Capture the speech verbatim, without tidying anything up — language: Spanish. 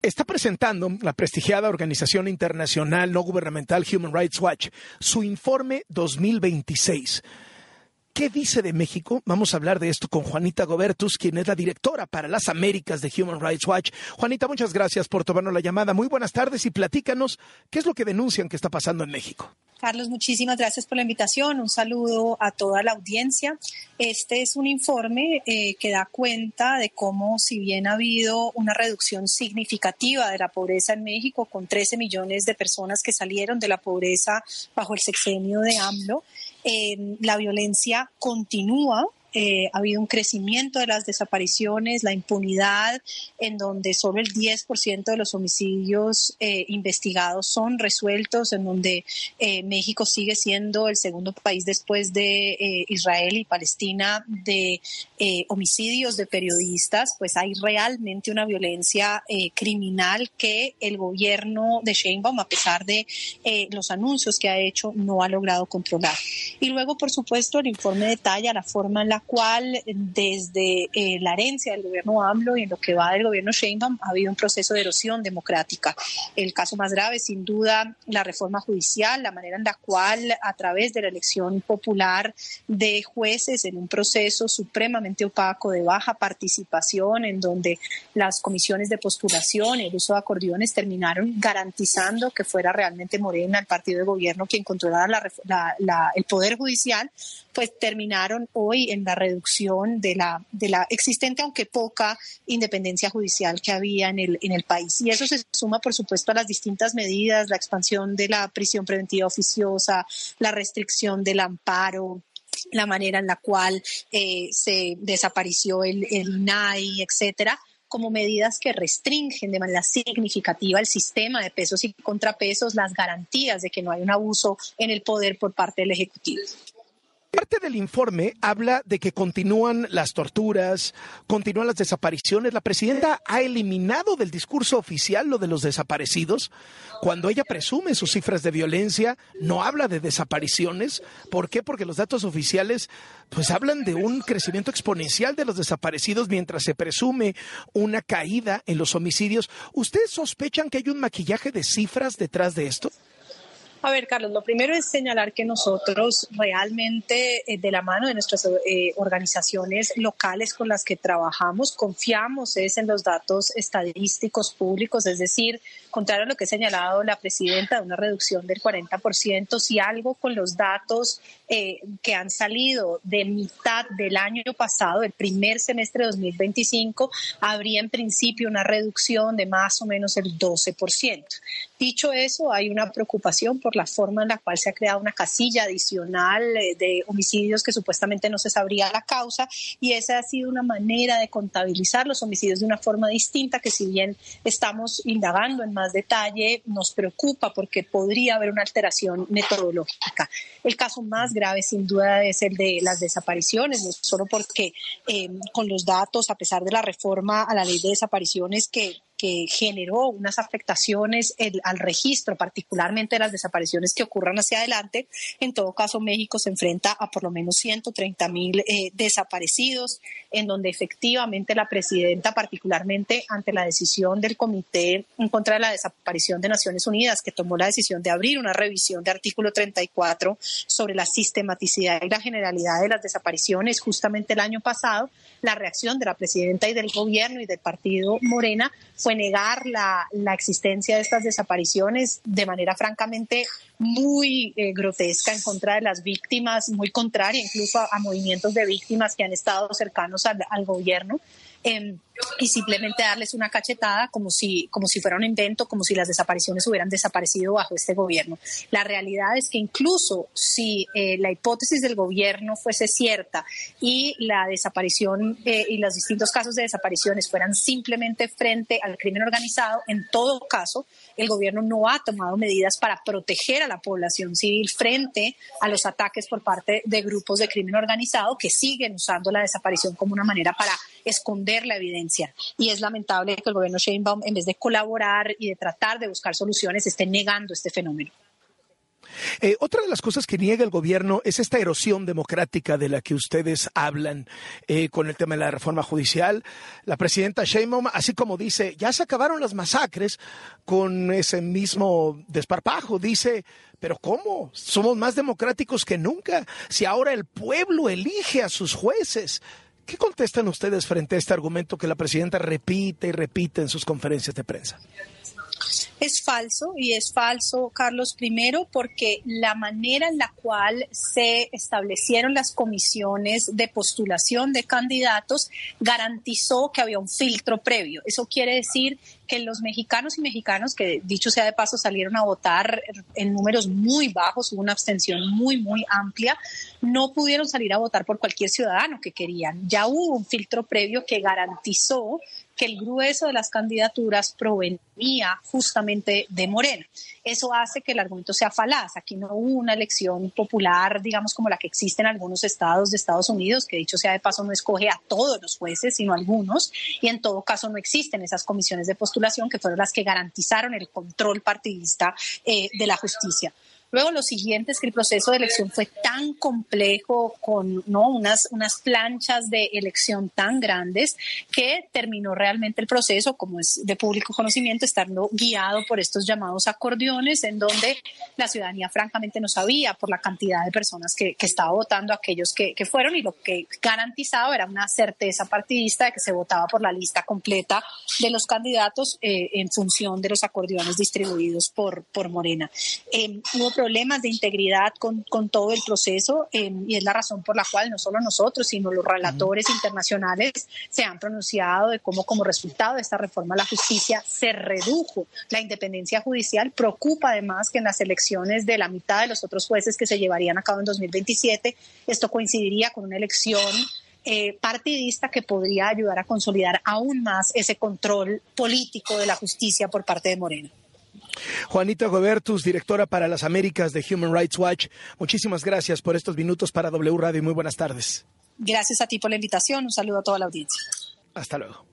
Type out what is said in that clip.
está presentando la prestigiada organización internacional no gubernamental Human Rights Watch su informe dos mil veintiséis. ¿Qué dice de México? Vamos a hablar de esto con Juanita Gobertus, quien es la directora para las Américas de Human Rights Watch. Juanita, muchas gracias por tomarnos la llamada. Muy buenas tardes y platícanos qué es lo que denuncian que está pasando en México. Carlos, muchísimas gracias por la invitación. Un saludo a toda la audiencia. Este es un informe eh, que da cuenta de cómo, si bien ha habido una reducción significativa de la pobreza en México, con trece millones de personas que salieron de la pobreza bajo el sexenio de AMLO, eh, la violencia continúa. Eh, ha habido un crecimiento de las desapariciones, la impunidad, en donde solo el diez por ciento de los homicidios eh, investigados son resueltos, en donde eh, México sigue siendo el segundo país después de eh, Israel y Palestina de eh, homicidios de periodistas. Pues hay realmente una violencia eh, criminal que el gobierno de Sheinbaum, a pesar de eh, los anuncios que ha hecho, no ha logrado controlar. Y luego, por supuesto, el informe detalla la forma en la cual desde eh, la herencia del gobierno AMLO y en lo que va del gobierno Sheinbaum ha habido un proceso de erosión democrática. El caso más grave, sin duda, la reforma judicial, la manera en la cual, a través de la elección popular de jueces en un proceso supremamente opaco de baja participación, en donde las comisiones de postulación y el uso de acordeones terminaron garantizando que fuera realmente Morena, el partido de gobierno, quien controlara la, la, la, el poder judicial, pues terminaron hoy en la reducción de la, de la existente, aunque poca, independencia judicial que había en el, en el país. Y eso se suma, por supuesto, a las distintas medidas, la expansión de la prisión preventiva oficiosa, la restricción del amparo, la manera en la cual eh, se desapareció el, el I N A I, etcétera, como medidas que restringen de manera significativa el sistema de pesos y contrapesos, las garantías de que no hay un abuso en el poder por parte del Ejecutivo. Parte del informe habla de que continúan las torturas, continúan las desapariciones. La presidenta ha eliminado del discurso oficial lo de los desaparecidos. Cuando ella presume sus cifras de violencia, no habla de desapariciones. ¿Por qué? Porque los datos oficiales pues hablan de un crecimiento exponencial de los desaparecidos mientras se presume una caída en los homicidios. ¿Ustedes sospechan que hay un maquillaje de cifras detrás de esto? A ver, Carlos, lo primero es señalar que nosotros realmente, eh, de la mano de nuestras eh, organizaciones locales con las que trabajamos, confiamos es en los datos estadísticos públicos, es decir, contrario a lo que ha señalado la presidenta de una reducción del cuarenta por ciento, si algo con los datos eh, que han salido de mitad del año pasado, el primer semestre de dos mil veinticinco, habría en principio una reducción de más o menos el doce por ciento. Dicho eso, hay una preocupación por la forma en la cual se ha creado una casilla adicional de homicidios que supuestamente no se sabría la causa, y esa ha sido una manera de contabilizar los homicidios de una forma distinta que, si bien estamos indagando en más detalle, nos preocupa porque podría haber una alteración metodológica. El caso más grave sin duda es el de las desapariciones, no solo porque eh, con los datos, a pesar de la reforma a la ley de desapariciones que que generó unas afectaciones el, al registro, particularmente de las desapariciones que ocurran hacia adelante. En todo caso, México se enfrenta a por lo menos ciento treinta mil eh, desaparecidos, en donde efectivamente la presidenta, particularmente ante la decisión del Comité en contra de la Desaparición de Naciones Unidas, que tomó la decisión de abrir una revisión de artículo treinta y cuatro sobre la sistematicidad y la generalidad de las desapariciones justamente el año pasado, la reacción de la presidenta y del gobierno y del partido Morena fue negar la, la existencia de estas desapariciones de manera francamente muy eh, grotesca en contra de las víctimas, muy contraria incluso a, a movimientos de víctimas que han estado cercanos al, al gobierno. Eh, y simplemente darles una cachetada como si, como si fuera un invento, como si las desapariciones hubieran desaparecido bajo este gobierno. La realidad es que incluso si eh, la hipótesis del gobierno fuese cierta y la desaparición eh, y los distintos casos de desapariciones fueran simplemente frente al crimen organizado, en todo caso el gobierno no ha tomado medidas para proteger a la población civil frente a los ataques por parte de grupos de crimen organizado que siguen usando la desaparición como una manera para esconder la evidencia. Y es lamentable que el gobierno Sheinbaum, en vez de colaborar y de tratar de buscar soluciones, esté negando este fenómeno. Eh, otra de las cosas que niega el gobierno es esta erosión democrática de la que ustedes hablan eh, con el tema de la reforma judicial. La presidenta Sheinbaum, así como dice, ya se acabaron las masacres, con ese mismo desparpajo, dice, pero ¿cómo? Somos más democráticos que nunca, si ahora el pueblo elige a sus jueces. ¿Qué contestan ustedes frente a este argumento que la presidenta repite y repite en sus conferencias de prensa? Es falso, y es falso, Carlos, primero porque la manera en la cual se establecieron las comisiones de postulación de candidatos garantizó que había un filtro previo. Eso quiere decir que los mexicanos y mexicanas, que dicho sea de paso salieron a votar en números muy bajos, hubo una abstención muy, muy amplia, no pudieron salir a votar por cualquier ciudadano que querían. Ya hubo un filtro previo que garantizó que el grueso de las candidaturas provenía justamente de Morena. Eso hace que el argumento sea falaz. Aquí no hubo una elección popular, digamos, como la que existe en algunos estados de Estados Unidos, que dicho sea de paso no escoge a todos los jueces, sino a algunos, y en todo caso no existen esas comisiones de postulación que fueron las que garantizaron el control partidista eh, de la justicia. Luego lo siguiente es que el proceso de elección fue tan complejo, con ¿no? unas, unas planchas de elección tan grandes, que terminó realmente el proceso, como es de público conocimiento, estando guiado por estos llamados acordeones, en donde la ciudadanía francamente no sabía por la cantidad de personas que, que estaba votando aquellos que, que fueron, y lo que garantizaba era una certeza partidista de que se votaba por la lista completa de los candidatos eh, en función de los acordeones distribuidos por, por Morena. Eh, hubo problemas de integridad con, con todo el proceso eh, y es la razón por la cual no solo nosotros, sino los relatores uh-huh. internacionales se han pronunciado de cómo como resultado de esta reforma a la justicia se redujo la independencia judicial. Preocupa además que en las elecciones de la mitad de los otros jueces que se llevarían a cabo en dos mil veintisiete, esto coincidiría con una elección Eh, partidista que podría ayudar a consolidar aún más ese control político de la justicia por parte de Morena. Juanita Gobertus, directora para las Américas de Human Rights Watch, muchísimas gracias por estos minutos para W Radio y muy buenas tardes. Gracias a ti por la invitación, un saludo a toda la audiencia. Hasta luego.